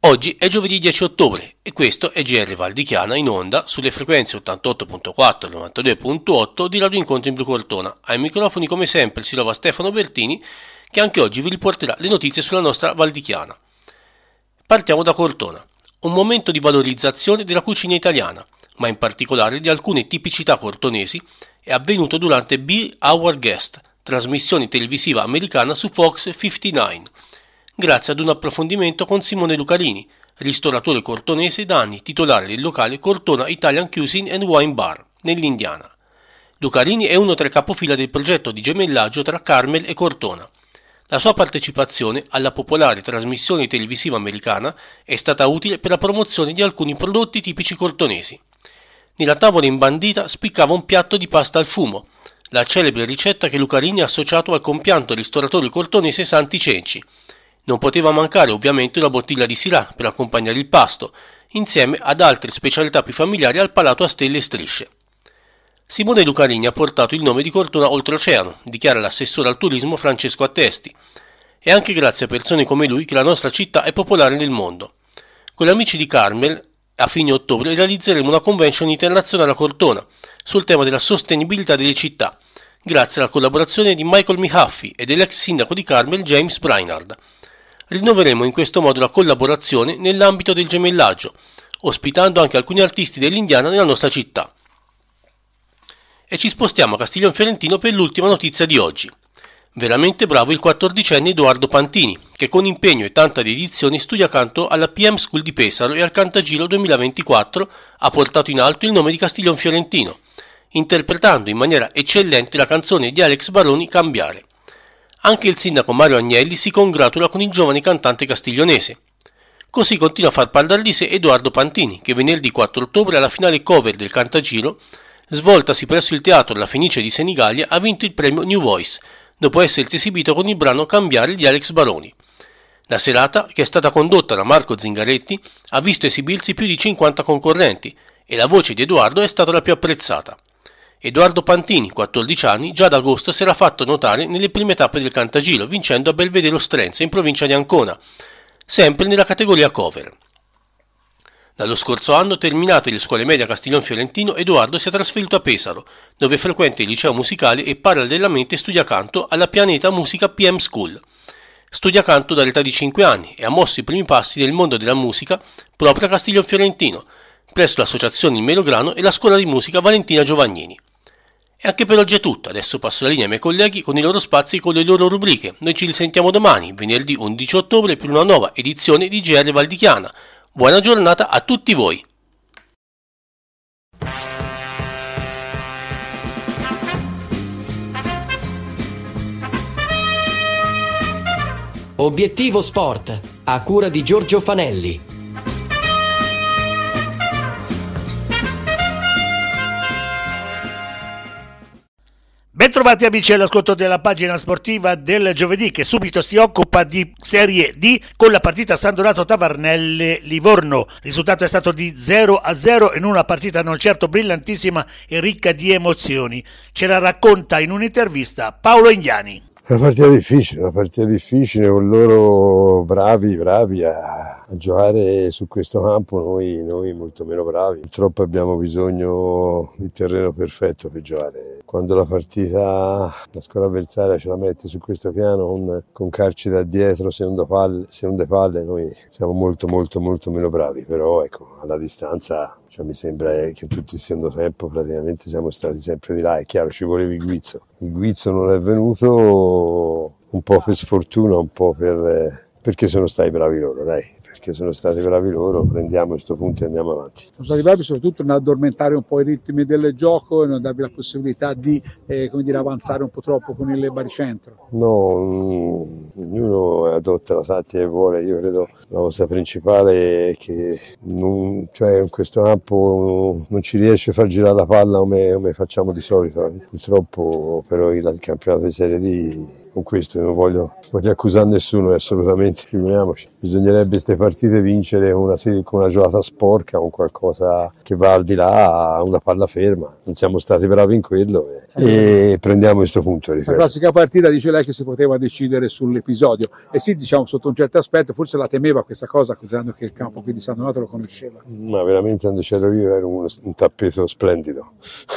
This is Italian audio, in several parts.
Oggi è giovedì 10 ottobre e questo è GR Val di Chiana in onda sulle frequenze 88.4 e 92.8 di Radio Incontro in Blu Cortona. Ai microfoni come sempre si trova Stefano Bertini, che anche oggi vi riporterà le notizie sulla nostra Val di Chiana. Partiamo da Cortona. Un momento di valorizzazione della cucina italiana, ma in particolare di alcune tipicità cortonesi, è avvenuto durante Be Our Guest, trasmissione televisiva americana su Fox 59, grazie ad un approfondimento con Simone Lucarini, ristoratore cortonese da anni titolare del locale Cortona Italian Cuisine and Wine Bar, nell'Indiana. Lucarini è uno tra i capofila del progetto di gemellaggio tra Carmel e Cortona. La sua partecipazione alla popolare trasmissione televisiva americana è stata utile per la promozione di alcuni prodotti tipici cortonesi. Nella tavola imbandita spiccava un piatto di pasta al fumo, la celebre ricetta che Lucarini ha associato al compianto ristoratore cortonese Santi Cenci. Non poteva mancare ovviamente una bottiglia di Syrah per accompagnare il pasto, insieme ad altre specialità più familiari al palato a stelle e strisce. Simone Lucarini ha portato il nome di Cortona oltreoceano, dichiara l'assessore al turismo Francesco Attesti. È anche grazie a persone come lui che la nostra città è popolare nel mondo. Con gli amici di Carmel, a fine ottobre realizzeremo una convention internazionale a Cortona sul tema della sostenibilità delle città, grazie alla collaborazione di Michael Mihaffi e dell'ex sindaco di Carmel James Brainard. Rinnoveremo in questo modo la collaborazione nell'ambito del gemellaggio, ospitando anche alcuni artisti dell'Indiana nella nostra città. E ci spostiamo a Castiglion Fiorentino per l'ultima notizia di oggi. Veramente bravo il 14enne Edoardo Pantini, che con impegno e tanta dedizione studia canto alla PM School di Pesaro e al Cantagiro 2024 ha portato in alto il nome di Castiglion Fiorentino, interpretando in maniera eccellente la canzone di Alex Baroni Cambiare. Anche il sindaco Mario Agnelli si congratula con il giovane cantante castiglionese. Così continua a far parlare di sé Edoardo Pantini, che venerdì 4 ottobre alla finale cover del Cantagiro, svoltasi presso il teatro La Fenice di Senigallia, ha vinto il premio New Voice, dopo essersi esibito con il brano Cambiare di Alex Baroni. La serata, che è stata condotta da Marco Zingaretti, ha visto esibirsi più di 50 concorrenti e la voce di Edoardo è stata la più apprezzata. Edoardo Pantini, 14 anni, già ad agosto si era fatto notare nelle prime tappe del Cantagiro, vincendo a Belvedere Ostrense in provincia di Ancona, sempre nella categoria cover. Dallo scorso anno, terminate le scuole medie a Castiglion Fiorentino, Edoardo si è trasferito a Pesaro, dove frequenta il liceo musicale e parallelamente studia canto alla Pianeta Musica PM School. Studia canto dall'età di 5 anni e ha mosso i primi passi nel mondo della musica proprio a Castiglion Fiorentino, presso l'associazione Il Melograno e la scuola di musica Valentina Giovagnini. E anche per oggi è tutto, adesso passo la linea ai miei colleghi con i loro spazi e con le loro rubriche. Noi ci risentiamo domani, venerdì 11 ottobre, per una nuova edizione di GR Val di Chiana. Buona giornata a tutti voi! Obiettivo Sport, a cura di Giorgio Fanelli. Bentrovati amici all'ascolto della pagina sportiva del giovedì, che subito si occupa di Serie D con la partita San Donato Tavernelle-Livorno. Il risultato è stato di 0-0 in una partita non certo brillantissima e ricca di emozioni. Ce la racconta in un'intervista Paolo Indiani. Una partita difficile con loro bravi a giocare su questo campo, noi molto meno bravi. Purtroppo abbiamo bisogno di terreno perfetto per giocare. Quando la partita, la squadra avversaria ce la mette su questo piano con calci da dietro, seconde palle, noi siamo molto meno bravi, però ecco, alla distanza mi sembra che tutto il secondo tempo praticamente siamo stati sempre di là. È chiaro, ci voleva il Guizzo non è venuto, un po' per sfortuna, un po' perché sono stati bravi loro, prendiamo questo punto e andiamo avanti. Sono stati bravi soprattutto nell'addormentare un po' i ritmi del gioco e non darvi la possibilità di avanzare un po' troppo con il baricentro. No, ognuno adotta la tattica che vuole. Io credo la cosa principale è che in questo campo non ci riesce a far girare la palla come facciamo di solito. Purtroppo però il campionato di Serie D con questo non voglio accusare nessuno, assolutamente, figuriamoci. Bisognerebbe queste partite vincere con una giocata sporca, con qualcosa che va al di là, una palla ferma. Non siamo stati bravi in quello e prendiamo questo punto. La classica partita, dice lei, che si poteva decidere sull'episodio, e sì, diciamo, sotto un certo aspetto forse la temeva questa cosa, considerando che il campo qui di San Donato lo conosceva. Ma veramente quando c'ero io era un tappeto splendido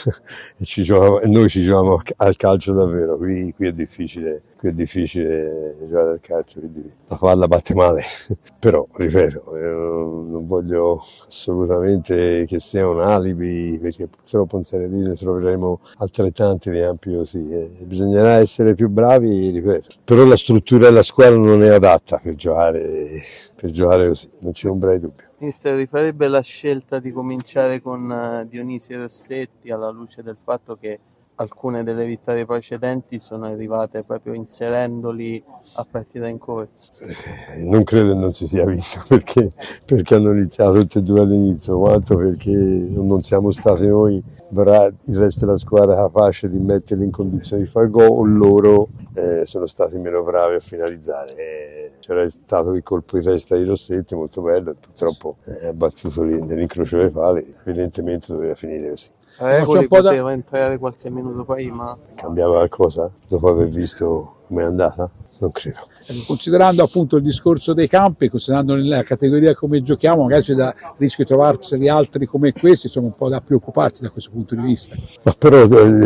e noi ci giocavamo al calcio davvero. Qui è difficile giocare al calcio, quindi la palla batte male. Però ripeto, non voglio assolutamente che sia un alibi, perché purtroppo in Serie D ne troveremo altrettanti di campi così. Bisognerà essere più bravi, ripeto, però la struttura della squadra non è adatta per giocare così, non c'è ombra di dubbio. Mister, rifarebbe la scelta di cominciare con Dionisio Rossetti alla luce del fatto che alcune delle vittorie precedenti sono arrivate proprio inserendoli a partita in corsa? Non credo che non si sia vinto perché hanno iniziato tutti e due all'inizio, quanto perché non siamo stati noi il resto della squadra capace di metterli in condizione di far gol, loro sono stati meno bravi a finalizzare. C'era stato il colpo di testa di Rossetti molto bello e purtroppo ha battuto lì nell'incrocio delle pale, evidentemente doveva finire così. Regoli poteva entrare qualche minuto prima. Cambiava qualcosa dopo aver visto com'è andata? Non credo. Considerando appunto il discorso dei campi, considerando nella categoria come giochiamo, magari c'è da rischio di trovarseli altri come questi, insomma un po' da preoccuparsi da questo punto di vista. Ma però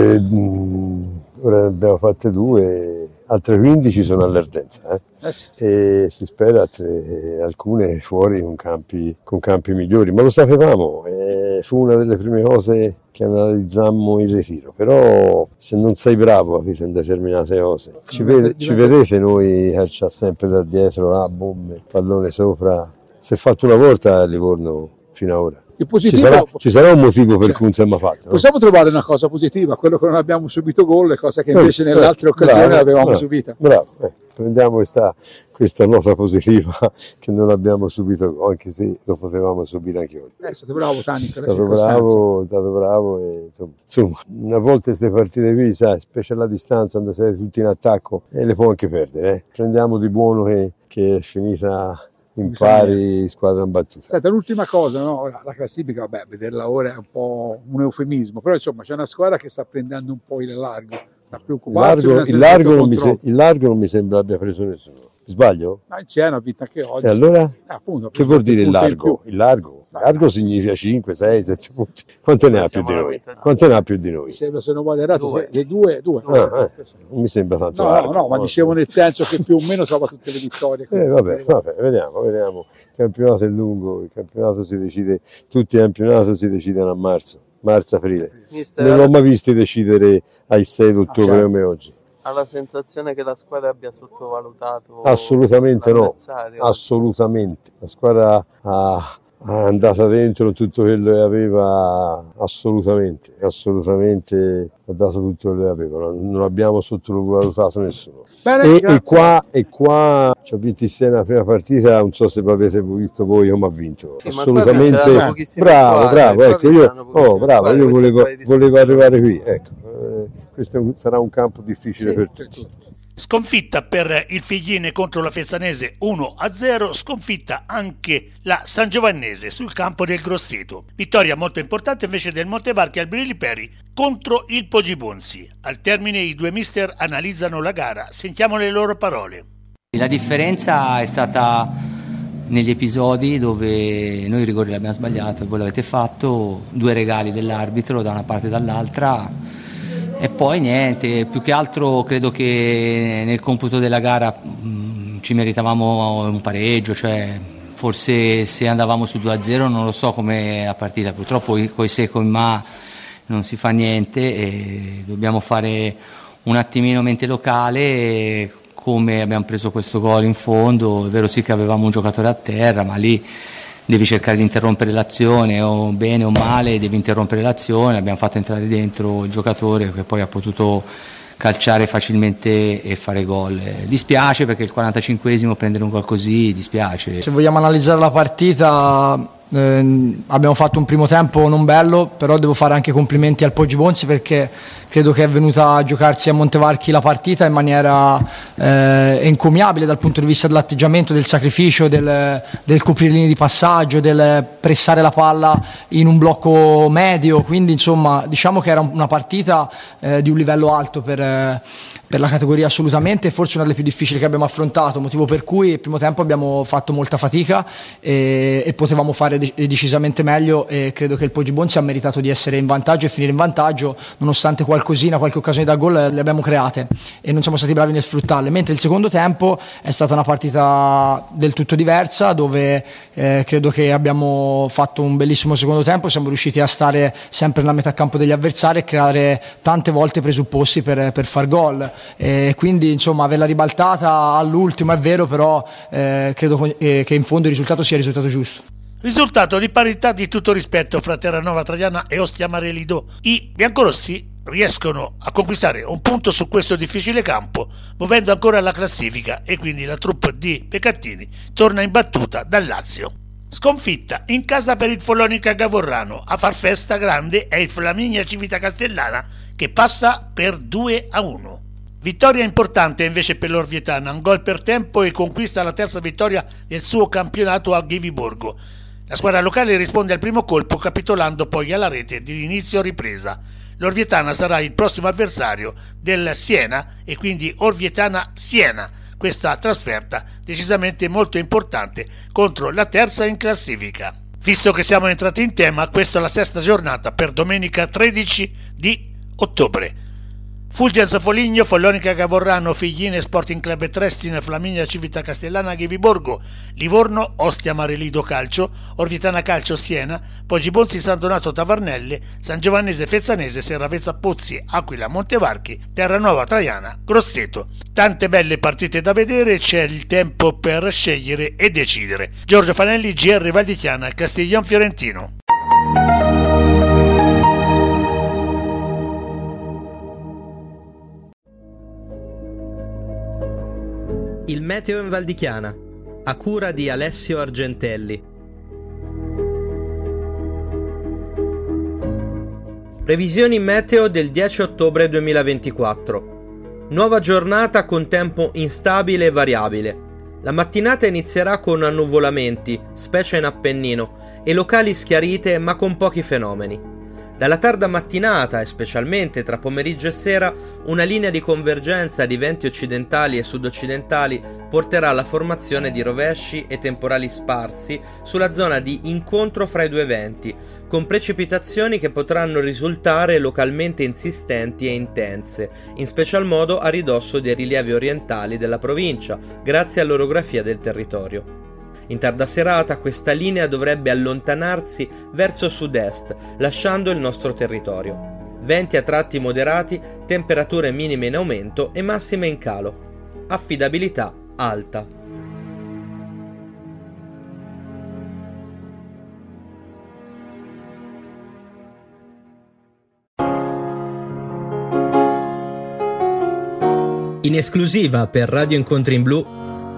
ora ne abbiamo fatte 2, altre 15 sono all'Ardenza, Sì. E si spera alcune fuori con campi migliori, ma lo sapevamo, fu una delle prime cose che analizzammo in ritiro, però se non sei bravo capite, in determinate cose, ci vedete noi calciare sempre da dietro, bombe, pallone sopra, si è fatto una volta a Livorno fino ad ora. Ci sarà un motivo per cui non siamo fatti. Possiamo trovare una cosa positiva, quello che non abbiamo subito gol, cosa che invece nelle altre occasioni l'avevamo subita. Bravo, prendiamo questa nota positiva che non abbiamo subito, anche se lo potevamo subire anche oggi. È stato bravo Tani, è stato bravo e, insomma, a volte queste partite qui, sai, specie alla distanza, quando siete tutti in attacco, le può anche perdere. Prendiamo di buono che è finita in pari, squadra imbattuta. Senta, l'ultima cosa, no? La classifica, vederla ora è un po' un eufemismo, però insomma c'è una squadra che sta prendendo un po' il largo, sta preoccupando. Il largo non mi sembra abbia preso nessuno. Sbaglio? Ma in Siena ha vinto anche oggi. E allora? Appunto, che vuol dire il largo? Il largo significa 5, 6, 7 punti. Quante ne ha più di noi? Quante ne ha più di noi? Mi sembra, se non vado errato, le due. Non mi sembra tanto largo. No, ma dicevo nel senso che più o meno trova tutte le vittorie. Vabbè, vediamo. Il campionato è lungo, il campionato si decide, tutti i campionati si decidono a marzo-aprile. Non l'ho mai visto decidere ai 6 d'ottobre come oggi. Ha la sensazione che la squadra abbia sottovalutato? Assolutamente no, assolutamente. La squadra ha andata dentro tutto quello che aveva, assolutamente ha dato tutto quello che aveva, non abbiamo sottovalutato nessuno. Bene, e qua ci ha vinto Siena la prima partita, non so se avete visto voi come ha vinto. Sì, assolutamente bravo, ecco, io volevo arrivare qui, ecco. Questo sarà un campo difficile per tutti. Sconfitta per il Figline contro la Fessanese 1-0, sconfitta anche la Sangiovannese sul campo del Grosseto. Vittoria molto importante invece del Montevarchi al Briliperi contro il Poggibonsi. Al termine i due mister analizzano la gara, sentiamo le loro parole. La differenza è stata negli episodi dove noi i rigori l'abbiamo sbagliato e voi l'avete fatto, 2 regali dell'arbitro da una parte e dall'altra. E poi niente, più che altro credo che nel computo della gara ci meritavamo un pareggio, cioè forse se andavamo su 2-0 non lo so come la partita, purtroppo coi se coi ma non si fa niente e dobbiamo fare un attimino mente locale come abbiamo preso questo gol in fondo. È vero sì che avevamo un giocatore a terra, ma lì devi cercare di interrompere l'azione, o bene o male devi interrompere l'azione. Abbiamo fatto entrare dentro il giocatore che poi ha potuto calciare facilmente e fare gol. Dispiace perché il 45esimo prendere un gol così dispiace. Se vogliamo analizzare la partita, Abbiamo fatto un primo tempo non bello, però devo fare anche complimenti al Poggi Bonzi, perché credo che è venuta a giocarsi a Montevarchi la partita in maniera encomiabile dal punto di vista dell'atteggiamento, del sacrificio, del coprire linee di passaggio, del pressare la palla in un blocco medio. Quindi insomma diciamo che era una partita di un livello alto per la categoria assolutamente, forse una delle più difficili che abbiamo affrontato, motivo per cui il primo tempo abbiamo fatto molta fatica e potevamo fare decisamente meglio, e credo che il Poggi Bonzi ha meritato di essere in vantaggio e finire in vantaggio, nonostante qualche occasione da gol le abbiamo create e non siamo stati bravi nel sfruttarle, mentre il secondo tempo è stata una partita del tutto diversa, dove credo che abbiamo fatto un bellissimo secondo tempo, siamo riusciti a stare sempre nella metà campo degli avversari e creare tante volte presupposti per far gol. Quindi insomma averla ribaltata all'ultimo è vero, però credo che in fondo il risultato sia il risultato giusto. Risultato di parità di tutto rispetto fra Terranova Traiana e Ostia Mare Lido. I biancorossi riescono a conquistare un punto su questo difficile campo, muovendo ancora la classifica, e quindi la troupe di Pecattini torna in battuta dal Lazio. Sconfitta in casa per il Follonica Gavorrano. A far festa grande è il Flaminia Civita Castellana, che passa per 2-1. Vittoria importante invece per l'Orvietana, un gol per tempo e conquista la terza vittoria del suo campionato a Gheviborgo. La squadra locale risponde al primo colpo, capitolando poi alla rete di inizio ripresa. L'Orvietana sarà il prossimo avversario del Siena, e quindi Orvietana-Siena. Questa trasferta decisamente molto importante contro la terza in classifica. Visto che siamo entrati in tema, questa è la sesta giornata per domenica 13 di ottobre. Fulgens Foligno, Follonica Gavorrano, Figline Sporting Club Trieste, Flaminia Civita Castellana Gheviborgo, Livorno Ostia Mare Lido Calcio, Orvitana Calcio Siena, Poggi Bonzi San Donato Tavernelle, San Giovannese Fezzanese, Serravezza Pozzi, Aquila Montevarchi, Terranova Traiana, Grosseto. Tante belle partite da vedere, c'è il tempo per scegliere e decidere. Giorgio Fanelli, GR Val di Chiana, Castiglion Fiorentino. Il meteo in Val di Chiana, a cura di Alessio Argentelli. Previsioni meteo del 10 ottobre 2024. Nuova giornata con tempo instabile e variabile. La mattinata inizierà con annuvolamenti, specie in Appennino, e locali schiarite ma con pochi fenomeni. Dalla tarda mattinata e specialmente tra pomeriggio e sera, una linea di convergenza di venti occidentali e sud-occidentali porterà alla formazione di rovesci e temporali sparsi sulla zona di incontro fra i due venti, con precipitazioni che potranno risultare localmente insistenti e intense, in special modo a ridosso dei rilievi orientali della provincia, grazie all'orografia del territorio. In tarda serata questa linea dovrebbe allontanarsi verso sud-est, lasciando il nostro territorio. Venti a tratti moderati, temperature minime in aumento e massime in calo. Affidabilità alta. In esclusiva per Radio Incontri in Blu,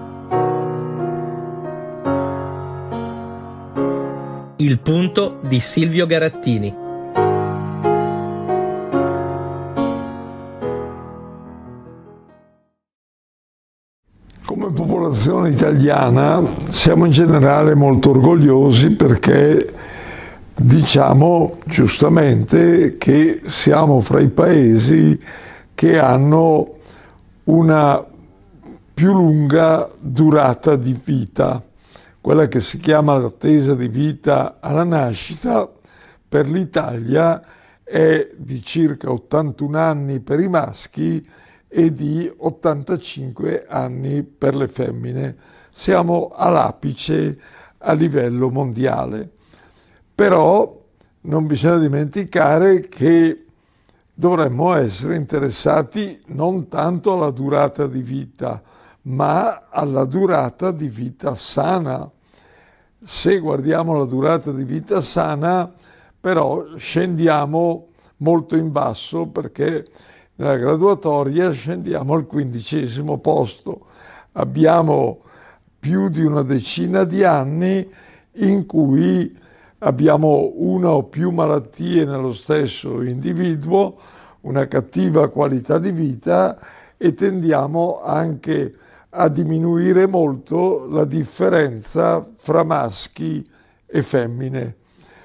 Il punto di Silvio Garattini. Come popolazione italiana siamo in generale molto orgogliosi, perché diciamo giustamente che siamo fra i paesi che hanno una più lunga durata di vita. Quella che si chiama l'attesa di vita alla nascita per l'Italia è di circa 81 anni per i maschi e di 85 anni per le femmine. Siamo all'apice a livello mondiale. Però non bisogna dimenticare che dovremmo essere interessati non tanto alla durata di vita, ma alla durata di vita sana. Se guardiamo la durata di vita sana, però scendiamo molto in basso, perché nella graduatoria scendiamo al 15° posto. Abbiamo più di una decina di anni in cui abbiamo una o più malattie nello stesso individuo, una cattiva qualità di vita e tendiamo anche a diminuire molto la differenza fra maschi e femmine.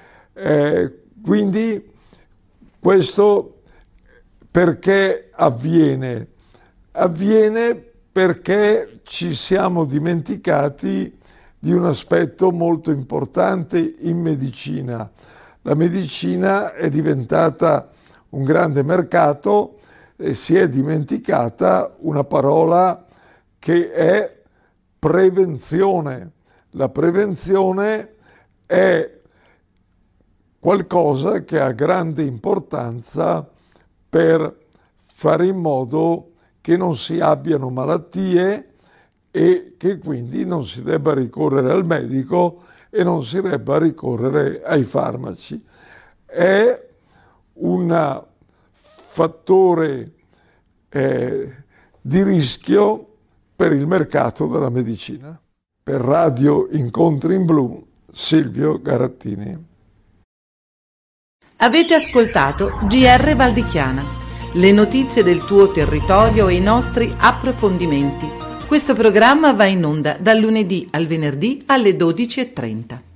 Quindi questo perché avviene? Avviene perché ci siamo dimenticati di un aspetto molto importante in medicina. La medicina è diventata un grande mercato e si è dimenticata una parola che è prevenzione. La prevenzione è qualcosa che ha grande importanza per fare in modo che non si abbiano malattie e che quindi non si debba ricorrere al medico e non si debba ricorrere ai farmaci. È un fattore di rischio per il mercato della medicina. Per Radio Incontri in Blu, Silvio Garattini. Avete ascoltato GR Val di Chiana, le notizie del tuo territorio e i nostri approfondimenti. Questo programma va in onda dal lunedì al venerdì alle 12:30.